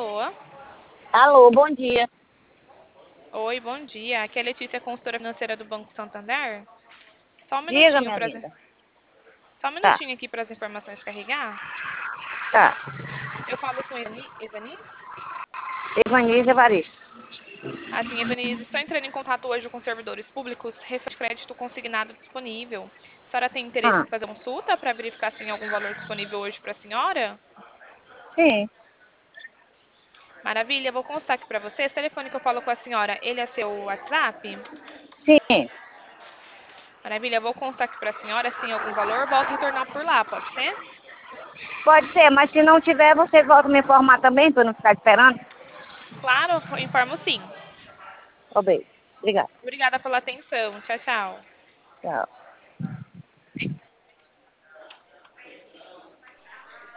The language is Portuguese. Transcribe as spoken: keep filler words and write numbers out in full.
Alô? Alô, bom dia. Oi, bom dia. Aqui é a Letícia, consultora financeira do Banco Santander. Só um Diga, minutinho minha para vida. Só um Tá, minutinho aqui para as informações carregar. tá. Eu falo com Evani- Evanise? Evanise Evaristo. Assim, Evanise, estou entrando em contato hoje com servidores públicos, referente crédito consignado disponível. A senhora tem interesse Ah, em fazer consulta para verificar se tem algum valor disponível hoje para a senhora? sim, Maravilha, vou constar aqui para você. Esse telefone que eu falo com a senhora, ele é seu WhatsApp? sim. Maravilha, vou constar aqui para a senhora se tem algum valor, volto a retornar por lá, pode ser? Pode ser, mas se não tiver, você volta a me informar também, para eu não ficar esperando. Claro, informo sim. Ô, beijo. Obrigada. Obrigada pela atenção. Tchau, tchau. Tchau.